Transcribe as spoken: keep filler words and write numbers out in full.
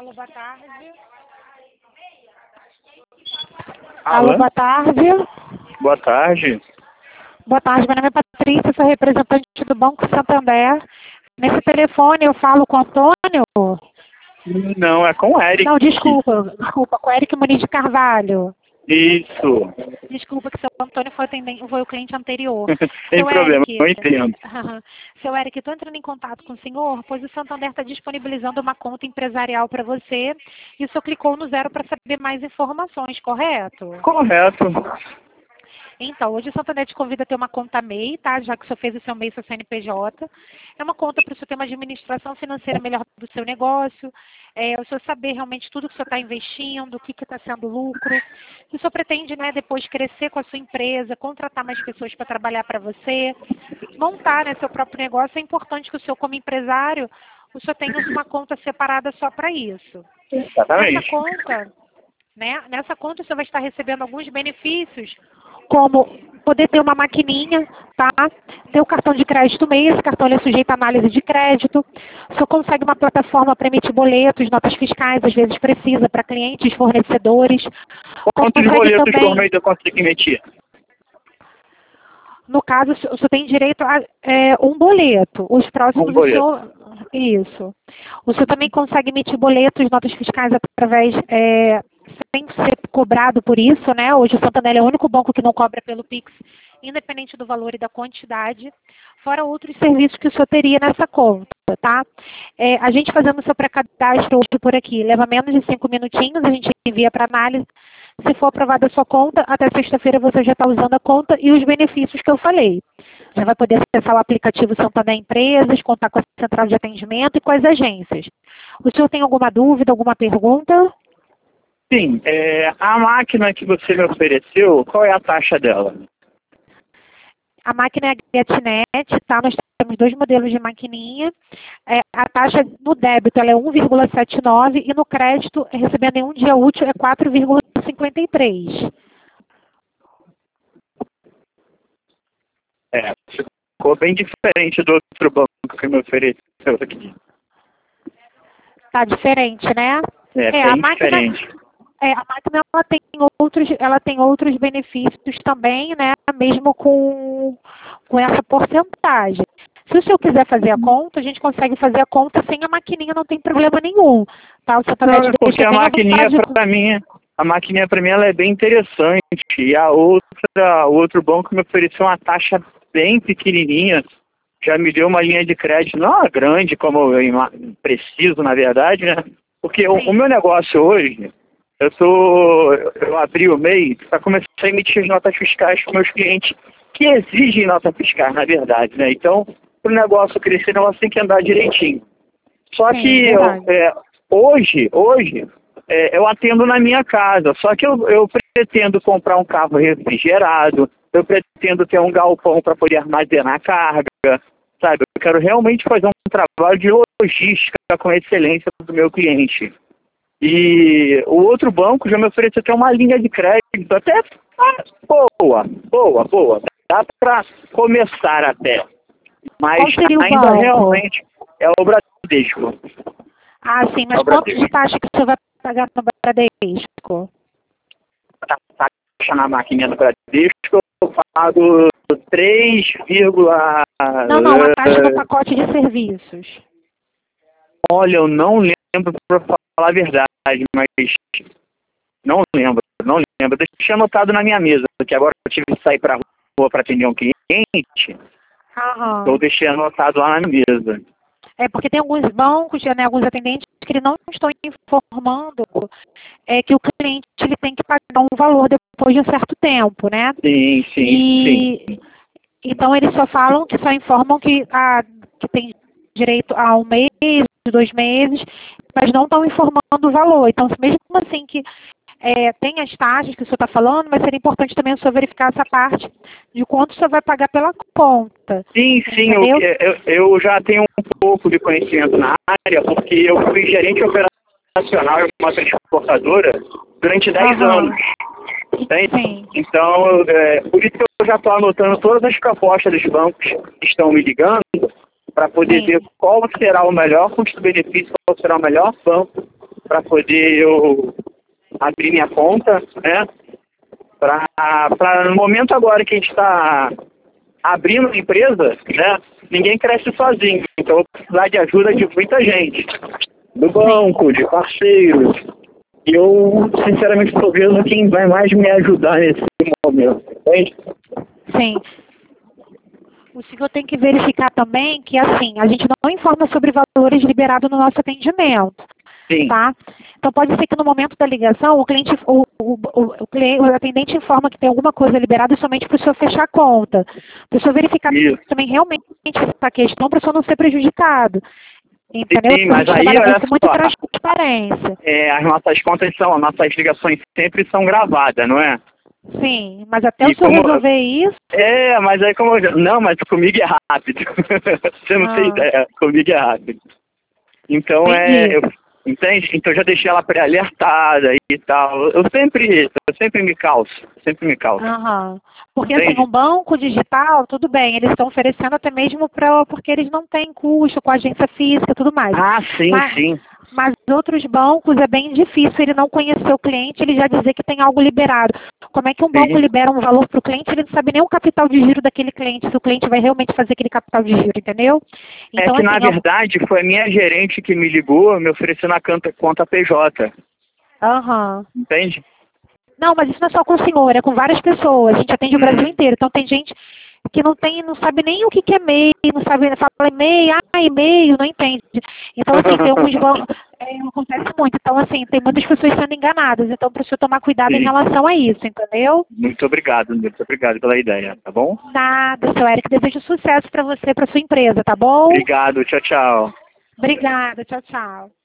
Alô, boa tarde. Alô? Alô, boa tarde. Boa tarde. Boa tarde, meu nome é Patrícia, sou representante do Banco Santander. Nesse telefone eu falo com o Antônio? Não, é com o Eric. Não, desculpa, desculpa, com o Eric Muniz de Carvalho. Isso. Desculpa que seu Antônio foi, atendente, foi o cliente anterior. Sem Seu problema, Eric, eu entendo. Seu Eric, estou entrando em contato com o senhor, pois o Santander está disponibilizando uma conta empresarial para você e o senhor clicou no zero para saber mais informações, correto? Correto. Então, hoje o Santander te convida a ter uma conta M E I, tá? Já que o senhor fez o seu M E I, seu C N P J. É uma conta para o senhor ter uma administração financeira melhor do seu negócio, é, o senhor saber realmente tudo que o senhor está investindo, o que está sendo lucro. Se o senhor pretende, né, depois crescer com a sua empresa, contratar mais pessoas para trabalhar para você, montar, né, seu próprio negócio, é importante que o senhor, como empresário, o senhor tenha uma conta separada só para isso. Exatamente. Nessa conta, né, nessa conta o senhor vai estar recebendo alguns benefícios, como poder ter uma maquininha, tá? Ter o cartão de crédito M E I, esse cartão ele é sujeito à análise de crédito. O senhor consegue uma plataforma para emitir boletos, notas fiscais, às vezes precisa, para clientes, fornecedores. Quantos Consegue boletos também, por mês eu consigo emitir? no caso, o senhor tem direito a é, um boleto. Os próximos Um boleto. o senhor... Isso. O senhor também consegue emitir boletos, notas fiscais através... É, sem ser cobrado por isso, né? Hoje o Santander é o único banco que não cobra pelo Pix, independente do valor e da quantidade, fora outros serviços que o senhor teria nessa conta, tá? É, a gente fazendo o seu pré-cadastro hoje por aqui, leva menos de cinco minutinhos, a gente envia para análise. Se for aprovada a sua conta, até sexta-feira você já está usando a conta e os benefícios que eu falei. Já vai poder acessar o aplicativo Santander Empresas, contar com a central de atendimento e com as agências. O senhor tem alguma dúvida, alguma pergunta? Sim, é, a máquina que você me ofereceu, qual é a taxa dela? A máquina é a GetNet, tá? Nós temos dois modelos de maquininha. É, a taxa no débito ela é um vírgula setenta e nove e no crédito, recebendo em um dia útil, é quatro vírgula cinquenta e três. É, ficou bem diferente do outro banco que me ofereceu aqui. Tá diferente, né? É, É, bem a máquina, diferente. é, a máquina ela tem outros, ela tem outros benefícios também, né? Mesmo com, com essa porcentagem. Se o senhor quiser fazer a conta, a gente consegue fazer a conta sem a maquininha, não tem problema nenhum. Tá? O Santander Não, é deixa porque a bem à maquininha vontade. para mim, a maquininha para mim ela é bem interessante. E a outra, o outro banco me ofereceu uma taxa bem pequenininha. Já me deu uma linha de crédito, não grande como eu ima- preciso, na verdade, né? Porque o, o meu negócio hoje, eu tô, eu abri o M E I para começar a emitir as notas fiscais para meus clientes que exigem nota fiscal, na verdade, né? Então, para o negócio crescer, o negócio tem que andar direitinho. Só Sim, que eu, verdade. é, hoje, hoje é, eu atendo na minha casa, só que eu, eu pretendo comprar um carro refrigerado, eu pretendo ter um galpão para poder armazenar carga, sabe? Eu quero realmente fazer um trabalho de logística com excelência do meu cliente. E o outro banco já me ofereceu até uma linha de crédito, até ah, boa, boa, boa. Dá para começar até. Mas Qual seria o ainda banco? realmente é o Bradesco. Ah, sim, mas É o quanto Bradesco. de taxa que você vai pagar no Bradesco? A taxa na máquina do Bradesco eu pago três, Não, não, a taxa no pacote de serviços. olha, eu não lembro para falar a verdade, mas não lembro, não lembro. Deixei anotado na minha mesa, porque agora eu tive que sair para a rua para atender um cliente, Aham. eu deixei anotado lá na mesa. É porque tem alguns bancos, né, alguns atendentes que não estão informando é, que o cliente ele tem que pagar um valor depois de um certo tempo, né? Sim, sim, E sim. então eles só falam que só informam que, ah, que tem direito a um mês, dois meses, mas não estão informando o valor. Então, mesmo assim que é, tem as taxas que o senhor está falando, mas seria importante também o senhor verificar essa parte de quanto o senhor vai pagar pela conta. Sim, sim, eu, Entendeu? eu, eu já tenho um pouco de conhecimento na área, porque eu fui gerente operacional em uma transportadora durante dez Aham. anos. Entende? Sim. Então, é, por isso que eu já estou anotando todas as propostas dos bancos que estão me ligando, para poder Sim. ver qual será o melhor custo-benefício, qual será o melhor banco para poder eu abrir minha conta, né? Para no momento agora que a gente está abrindo a empresa, né? Ninguém cresce sozinho, então eu vou precisar de ajuda de muita gente, do banco, de parceiros. E eu, sinceramente, estou vendo quem vai mais me ajudar nesse momento, entende? Sim. O senhor tem que verificar também que, assim, a gente não informa sobre valores liberados no nosso atendimento. Sim. Tá? Então, pode ser que no momento da ligação, o cliente, o, o, o, o, cliente, o atendente informa que tem alguma coisa liberada somente para o senhor fechar a conta. Para o senhor verificar Isso. também realmente essa questão, para o senhor não ser prejudicado. Entendeu? Sim, mas aí, olha com muita só, transparência. É, as nossas contas são, nossas ligações sempre são gravadas, não é? Sim, mas até E o senhor como- resolver isso... É, mas aí como... eu- Não, mas comigo é rápido. Você não tem Ah. ideia, comigo é rápido. Então Entendi. é... Eu, entende? Então eu já deixei ela pré-alertada e tal. Eu sempre, eu sempre me calço, sempre me calço. Aham. Porque Entende? assim, um banco digital, tudo bem, eles estão oferecendo até mesmo pra, porque eles não têm custo com a agência física e tudo mais. Ah, sim, mas, sim. mas outros bancos é bem difícil ele não conhecer o cliente, ele já dizer que tem algo liberado. Como é que um banco Sim. libera um valor para o cliente, ele não sabe nem o capital de giro daquele cliente, se o cliente vai realmente fazer aquele capital de giro, entendeu? É que, na assim, ó, verdade, foi a minha gerente que me ligou, me oferecendo a conta, conta P J. aham. Entende? Não, mas isso não é só com o senhor, é com várias pessoas. A gente atende o Brasil Uhum. inteiro. Então tem gente que não tem, não sabe nem o que, que é e-mail, não sabe, fala e-mail, ah, e-mail, não entende. Então, assim, tem alguns bancos, é, acontece muito. Então, assim, tem muitas pessoas sendo enganadas. Então, para o senhor tomar cuidado em Sim. relação a isso, entendeu? Muito obrigado, muito obrigado pela ideia, tá bom? Nada, seu Eric. Desejo sucesso para você, para sua empresa, tá bom? Obrigado, tchau, tchau. Obrigada, tchau, tchau.